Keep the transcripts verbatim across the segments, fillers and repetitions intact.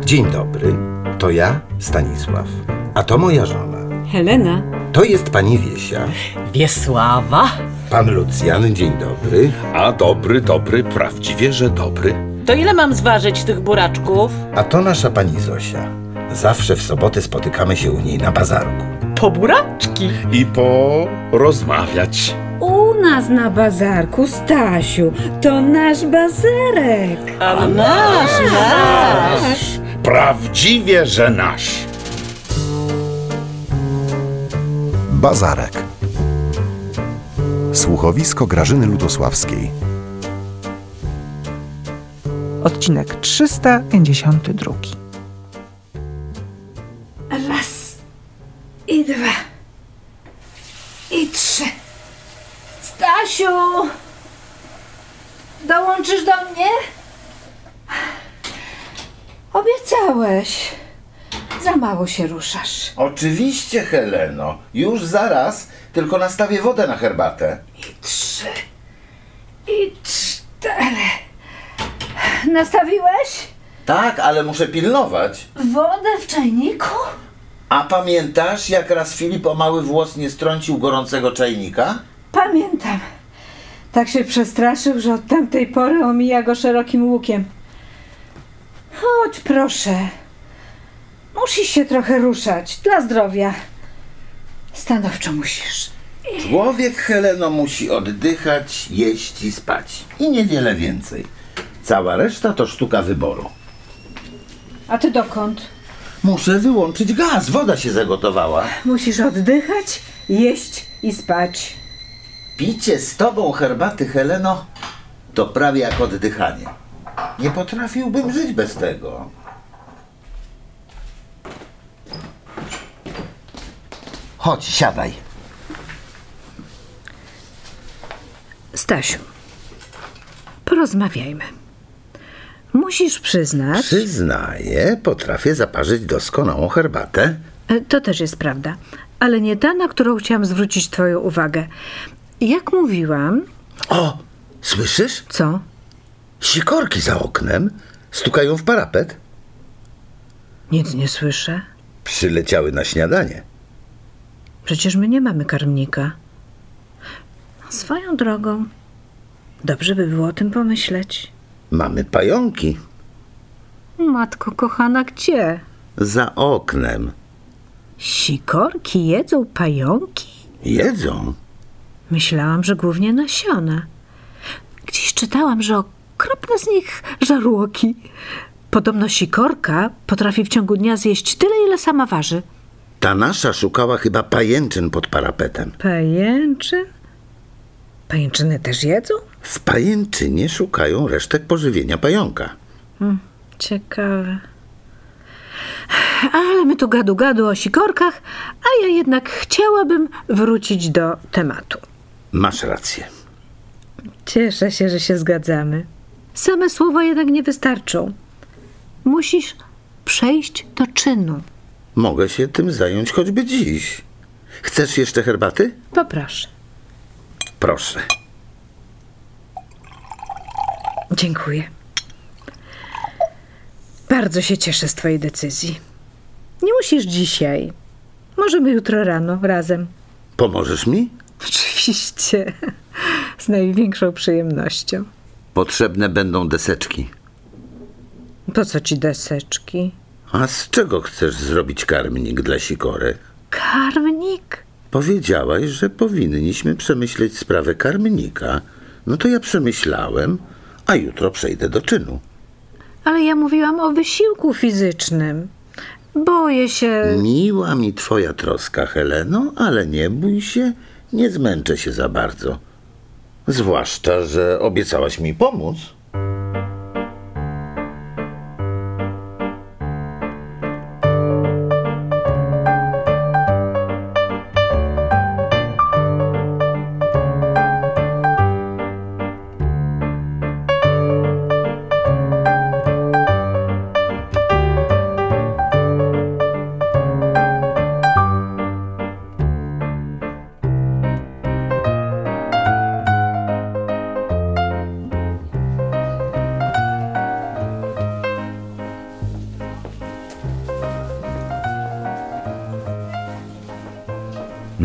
Dzień dobry, to ja, Stanisław, a to moja żona. Helena. To jest pani Wiesia. Wiesława. Pan Lucjan, dzień dobry. A dobry, dobry, prawdziwie, że dobry. To ile mam zważyć tych buraczków? A to nasza pani Zosia. Zawsze w soboty spotykamy się u niej na bazarku. Po buraczki. I porozmawiać. U nas na bazarku, Stasiu, to nasz bazarek. A nasz, nasz. Prawdziwie, że nasz. Bazarek. Słuchowisko Grażyny Ludosławskiej. Odcinek trzysta pięćdziesiąty drugi. Raz, i dwa, i trzy. Stasiu! Dołączysz do mnie? Obiecałeś. Za mało się ruszasz. Oczywiście, Heleno. Już zaraz, tylko nastawię wodę na herbatę. I trzy, i cztery. Nastawiłeś? Tak, ale muszę pilnować. Wodę w czajniku? A pamiętasz, jak raz Filip o mały włos nie strącił gorącego czajnika? Pamiętam. Tak się przestraszył, że od tamtej pory omija go szerokim łukiem. Chodź, proszę. Musisz się trochę ruszać. Dla zdrowia. Stanowczo musisz. Człowiek, Heleno, musi oddychać, jeść i spać. I niewiele więcej. Cała reszta to sztuka wyboru. A ty dokąd? Muszę wyłączyć gaz, woda się zagotowała. Musisz oddychać, jeść i spać. Picie z tobą herbaty, Heleno, to prawie jak oddychanie. Nie potrafiłbym żyć bez tego. Chodź, siadaj. Stasiu, porozmawiajmy. Musisz przyznać... Przyznaję, potrafię zaparzyć doskonałą herbatę. To też jest prawda, ale nie ta, na którą chciałam zwrócić twoją uwagę. Jak mówiłam... O, słyszysz? Co? Sikorki za oknem stukają w parapet. Nic nie słyszę. Przyleciały na śniadanie. Przecież my nie mamy karmnika. Swoją drogą, dobrze by było o tym pomyśleć. Mamy pająki. Matko kochana, gdzie? Za oknem. Sikorki jedzą pająki? Jedzą. Myślałam, że głównie nasiona. Gdzieś czytałam, że okropne z nich żarłoki. Podobno sikorka potrafi w ciągu dnia zjeść tyle, ile sama waży. Ta nasza szukała chyba pajęczyn pod parapetem. Pajęczyn? Pajęczyny też jedzą? W pajęczynie szukają resztek pożywienia pająka. Hmm, ciekawe. Ale my tu gadu gadu o sikorkach, a ja jednak chciałabym wrócić do tematu. Masz rację. Cieszę się, że się zgadzamy. Same słowa jednak nie wystarczą. Musisz przejść do czynu. Mogę się tym zająć choćby dziś. Chcesz jeszcze herbaty? Poproszę. Proszę. Dziękuję. Bardzo się cieszę z twojej decyzji. Nie musisz dzisiaj. Możemy jutro rano razem. Pomożesz mi? Oczywiście. Z największą przyjemnością. Potrzebne będą deseczki. Po co ci deseczki? A z czego chcesz zrobić karmnik dla sikorek? Karmnik? Powiedziałaś, że powinniśmy przemyśleć sprawę karmnika. No to ja przemyślałem, a jutro przejdę do czynu. Ale ja mówiłam o wysiłku fizycznym. Boję się... Miła mi twoja troska, Heleno, ale nie bój się, nie zmęczę się za bardzo. Zwłaszcza, że obiecałaś mi pomóc.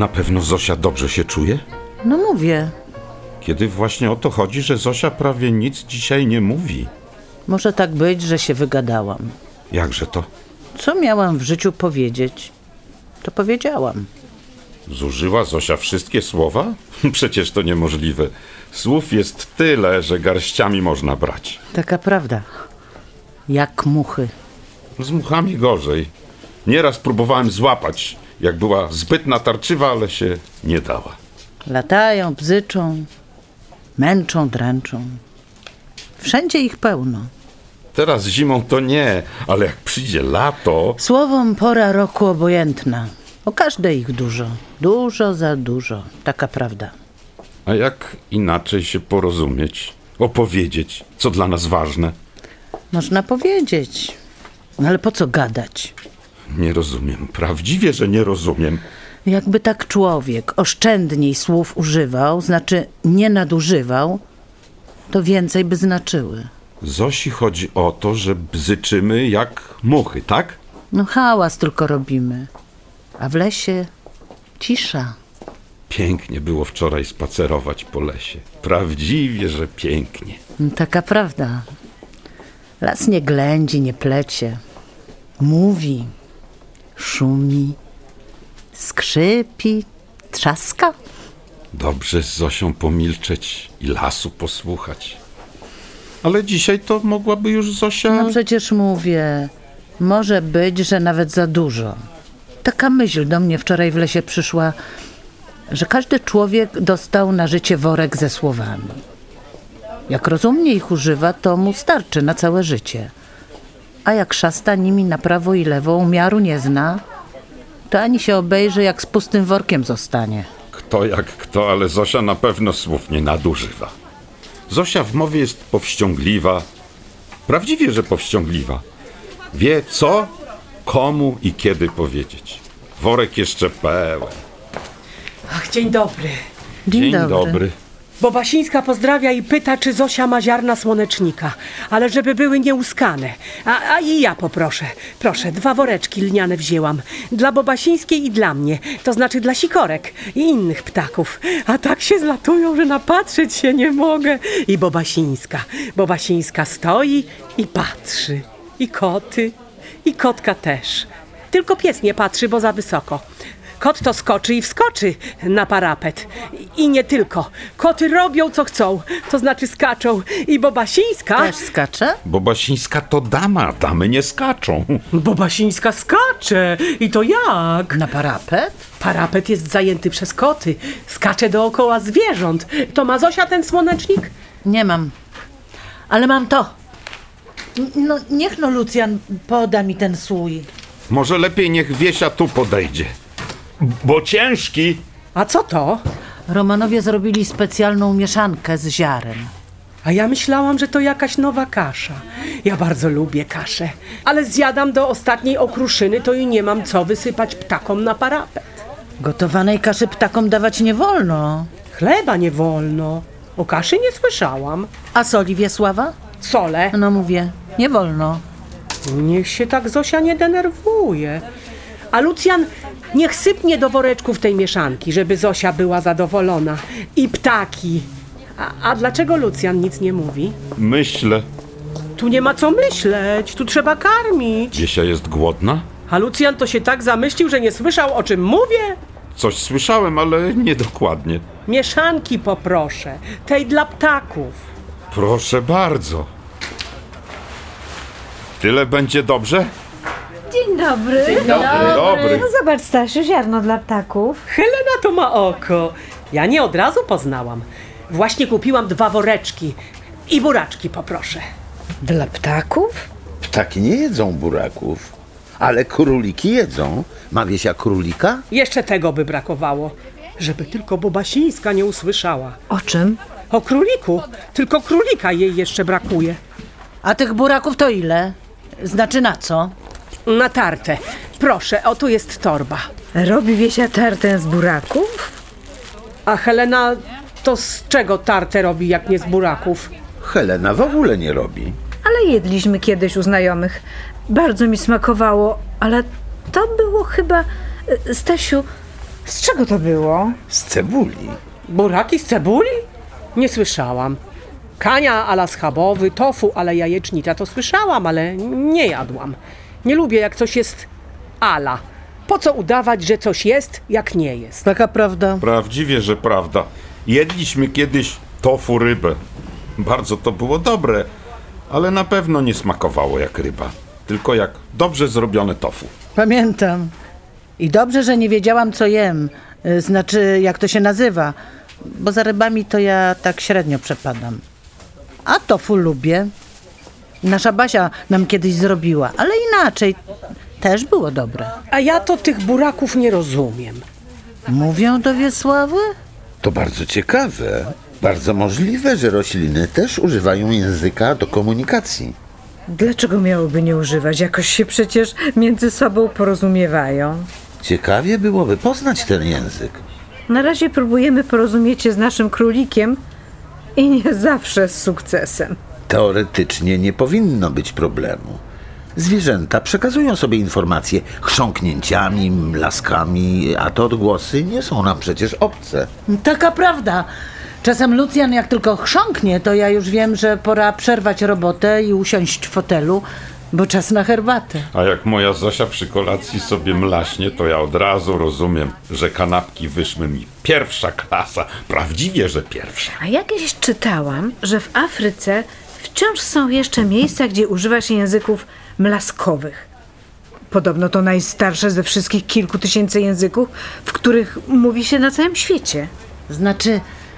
Na pewno Zosia dobrze się czuje? No mówię, Kiedy właśnie o to chodzi, że Zosia prawie nic dzisiaj nie mówi. może tak być, że się wygadałam. Jakże to? Co miałam w życiu powiedzieć, to powiedziałam. Zużyła Zosia wszystkie słowa? Przecież to niemożliwe. Słów jest tyle, że garściami można brać. Taka prawda. Jak muchy. Z muchami gorzej. Nieraz próbowałem złapać, jak była zbyt natarczywa, ale się nie dała. Latają, bzyczą, męczą, dręczą. Wszędzie ich pełno. Teraz zimą to nie, ale jak przyjdzie lato... Słowom pora roku obojętna. O każdej ich dużo. Dużo za dużo. Taka prawda. A jak inaczej się porozumieć, opowiedzieć, co dla nas ważne? Można powiedzieć. No ale po co gadać? Nie rozumiem, prawdziwie, że nie rozumiem. Jakby tak człowiek oszczędniej słów używał, znaczy nie nadużywał, to więcej by znaczyły. Zosi chodzi o to, że bzyczymy jak muchy, tak? No hałas tylko robimy. A w lesie cisza. Pięknie było wczoraj spacerować po lesie. Prawdziwie, że pięknie. Taka prawda. Las nie ględzi, nie plecie. Mówi, szumi, skrzypi, trzaska. Dobrze z Zosią pomilczeć i lasu posłuchać. Ale dzisiaj to mogłaby już Zosia... No przecież mówię, może być, że nawet za dużo. Taka myśl do mnie wczoraj w lesie przyszła, że każdy człowiek dostał na życie worek ze słowami. Jak rozumnie ich używa, to mu starczy na całe życie. A jak szasta nimi na prawo i lewo, umiaru nie zna, to ani się obejrzy, jak z pustym workiem zostanie. Kto jak kto, ale Zosia na pewno słów nie nadużywa. Zosia w mowie jest powściągliwa. Prawdziwie, że powściągliwa. Wie co, komu i kiedy powiedzieć. Worek jeszcze pełen. Ach, dzień dobry. Dzień, Dzień dobry. Bobasińska pozdrawia i pyta, czy Zosia ma ziarna słonecznika, ale żeby były nieuskane. A, a i ja poproszę. Proszę, dwa woreczki lniane wzięłam. Dla Bobasińskiej i dla mnie. To znaczy dla sikorek i innych ptaków. A tak się zlatują, że napatrzeć się nie mogę. I Bobasińska. Bobasińska stoi i patrzy. I koty. I kotka też. Tylko pies nie patrzy, bo za wysoko. Kot to skoczy i wskoczy na parapet. I nie tylko. Koty robią co chcą, to znaczy skaczą. I Bobasińska... Też skacze? Bobasińska to dama, damy nie skaczą. Bobasińska skacze. I to jak? Na parapet? Parapet jest zajęty przez koty. Skacze dookoła zwierząt. To ma Zosia ten słonecznik? Nie mam. Ale mam to. N- No niech no Lucjan poda mi ten słój. Może lepiej niech Wiesia tu podejdzie. Bo ciężki. A co to? Romanowie zrobili specjalną mieszankę z ziaren. A ja myślałam, że to jakaś nowa kasza. Ja bardzo lubię kaszę. Ale zjadam do ostatniej okruszyny, to i nie mam co wysypać ptakom na parapet. Gotowanej kaszy ptakom dawać nie wolno. Chleba nie wolno. O kaszy nie słyszałam. A soli Wiesława? Sole. No mówię, nie wolno. Niech się tak Zosia nie denerwuje. A Lucjan niech sypnie do woreczków tej mieszanki, żeby Zosia była zadowolona. I ptaki. A, a dlaczego Lucjan nic nie mówi? Myślę. Tu nie ma co myśleć, tu trzeba karmić. Wiesia jest głodna? A Lucjan to się tak zamyślił, że nie słyszał, o czym mówię? Coś słyszałem, ale niedokładnie. Mieszanki poproszę, tej dla ptaków. Proszę bardzo. Tyle będzie dobrze? Dzień dobry. Dzień dobry. Dobry. No zobacz, Stasiu, ziarno dla ptaków. Helena to ma oko. Ja nie od razu poznałam. Właśnie kupiłam dwa woreczki. I buraczki poproszę. Dla ptaków? Ptaki nie jedzą buraków, ale króliki jedzą. Ma Wiesia królika? Jeszcze tego by brakowało. Żeby tylko Bobasińska nie usłyszała. O czym? O króliku. Tylko królika jej jeszcze brakuje. A tych buraków to ile? Znaczy na co? Na tartę. Proszę, o tu jest torba. Robi Wiesia tartę z buraków? A Helena to z czego tartę robi, jak nie z buraków? Helena w ogóle nie robi. Ale jedliśmy kiedyś u znajomych. Bardzo mi smakowało, ale to było chyba... Stasiu, Z czego to było? Z cebuli. Buraki z cebuli? Nie słyszałam. Kania ala schabowy, tofu ale jajecznica to słyszałam, ale nie jadłam. Nie lubię, jak coś jest ala. Po co udawać, że coś jest, jak nie jest? Taka prawda. Prawdziwie, że prawda. Jedliśmy kiedyś tofu rybę. Bardzo to było dobre, ale na pewno nie smakowało jak ryba. Tylko jak dobrze zrobione tofu. Pamiętam. I dobrze, że nie wiedziałam, co jem. Y, Znaczy, jak to się nazywa. Bo za rybami to ja tak średnio przepadam. A tofu lubię. Nasza Basia nam kiedyś zrobiła, ale inaczej. Też było dobre. A ja to tych buraków nie rozumiem. Mówią do Wiesławy? To bardzo ciekawe. Bardzo możliwe, że rośliny też używają języka do komunikacji. Dlaczego miałoby nie używać? Jakoś się przecież między sobą porozumiewają. Ciekawie byłoby poznać ten język. Na razie próbujemy porozumieć się z naszym królikiem i nie zawsze z sukcesem. Teoretycznie nie powinno być problemu. Zwierzęta przekazują sobie informacje chrząknięciami, mlaskami, a te odgłosy nie są nam przecież obce. Taka prawda. Czasem Lucjan jak tylko chrząknie, to ja już wiem, że pora przerwać robotę i usiąść w fotelu, bo czas na herbatę. A jak moja Zosia przy kolacji sobie mlaśnie, to ja od razu rozumiem, że kanapki wyszły mi pierwsza klasa. Prawdziwie, że pierwsza. A ja kiedyś czytałam, że w Afryce wciąż są jeszcze miejsca, gdzie używa się języków mlaskowych. Podobno to najstarsze ze wszystkich kilku tysięcy języków, w których mówi się na całym świecie. Znaczy,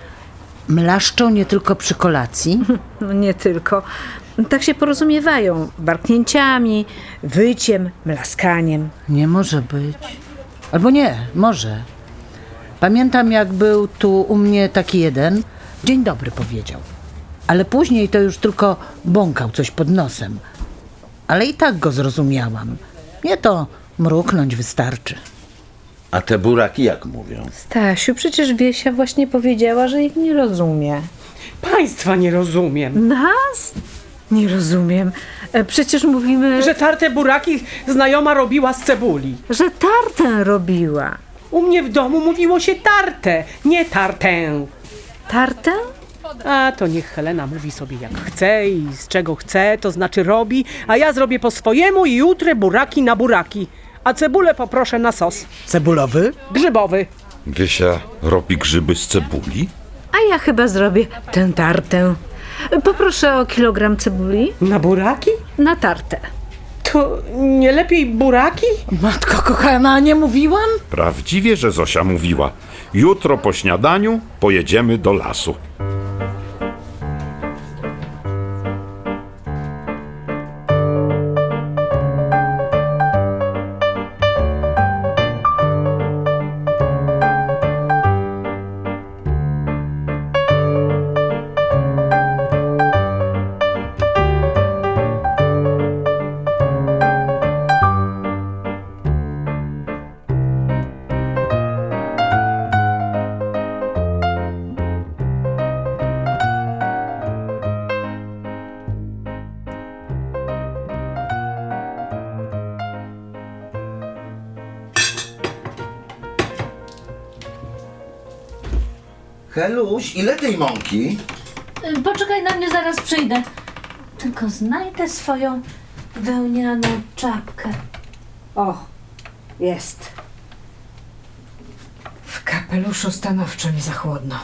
mlaszczą nie tylko przy kolacji. No nie tylko. Tak się porozumiewają warknięciami, wyciem, mlaskaniem. Nie może być. Albo nie, może. Pamiętam, jak był tu u mnie taki jeden, dzień dobry powiedział. Ale później to już tylko bąkał coś pod nosem. Ale i tak go zrozumiałam. Nie to mruknąć wystarczy. A te buraki jak mówią? Stasiu, przecież Wiesia właśnie powiedziała, że ich nie rozumie. Państwa nie rozumiem. Nas? Nie rozumiem. E, Przecież mówimy, że, Że tarte buraki znajoma robiła z cebuli. że tartę robiła. U mnie w domu mówiło się tarte, nie tartę. Tartę? A to niech Helena mówi sobie jak chce i z czego chce, to znaczy robi, a ja zrobię po swojemu i utrę buraki na buraki. A cebulę poproszę na sos. Cebulowy? Grzybowy. Wiesia robi grzyby z cebuli? A ja chyba zrobię tę tartę. Poproszę o kilogram cebuli Na buraki? na tartę. To nie lepiej buraki? Matko kochana, nie mówiłam? Prawdziwie, że Zosia mówiła. Jutro po śniadaniu pojedziemy do lasu. Heluś, ile tej mąki? Poczekaj na mnie, zaraz przyjdę. Tylko znajdę swoją wełnianą czapkę. O, jest. W kapeluszu stanowczo mi za chłodno.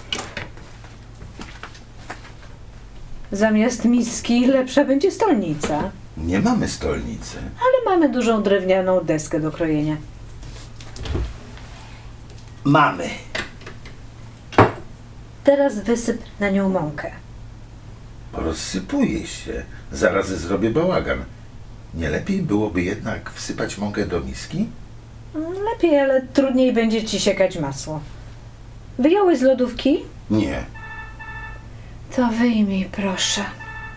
Zamiast miski lepsza będzie stolnica. Nie mamy stolnicy. Ale mamy dużą drewnianą deskę do krojenia. Mamy. Teraz wysyp na nią mąkę. Rozsypuje się. Zaraz zrobię bałagan. Nie lepiej byłoby jednak wsypać mąkę do miski? Lepiej, ale trudniej będzie ci siekać masło. Wyjąłeś z lodówki? Nie. To wyjmij, proszę.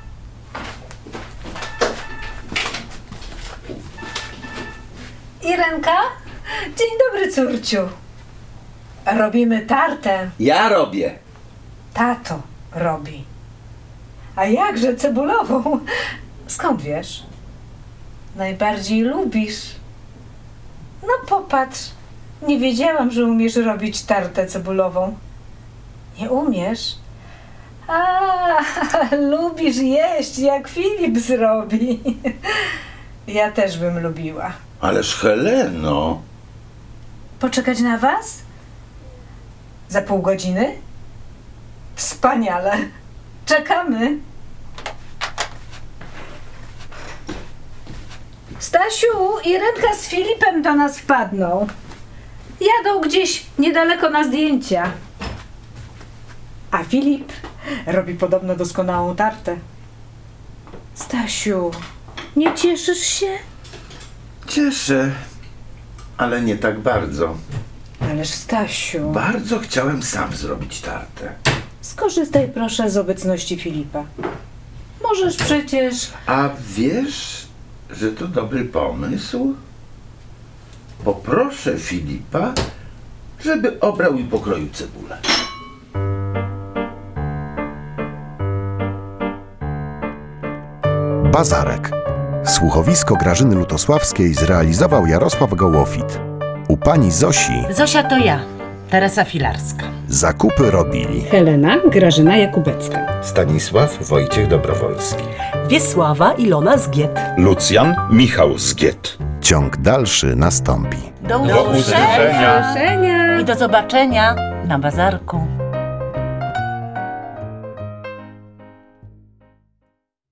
Irenka? Dzień dobry, córciu. Robimy tartę. Ja robię. Tato robi. A jakże cebulową? Skąd wiesz? Najbardziej lubisz. No popatrz, Nie wiedziałam, że umiesz robić tartę cebulową. Nie umiesz? A, lubisz jeść, jak Filip zrobi. Ja też bym lubiła. Ależ Heleno, Poczekać na was? Za pół godziny? Wspaniale. Czekamy. Stasiu, Irenka z Filipem do nas wpadną. Jadą gdzieś niedaleko na zdjęcia. A Filip robi podobno doskonałą tartę. Stasiu, nie cieszysz się? cieszę, ale nie tak bardzo. Ależ Stasiu, Bardzo chciałem sam zrobić tartę. skorzystaj proszę z obecności Filipa. Możesz przecież... A wiesz, że to dobry pomysł? Poproszę Filipa, żeby obrał i pokroił cebulę. Bazarek. Słuchowisko Grażyny Lutosławskiej zrealizował Jarosław Gołofit. U pani Zosi Zosia to ja, Teresa Filarska. zakupy robili Helena Grażyna Jakubecka. Stanisław Wojciech Dobrowolski. Wiesława Ilona Zgiet. Lucjan Michał Zgiet. Ciąg dalszy nastąpi. Do usłyszenia. I do zobaczenia na bazarku.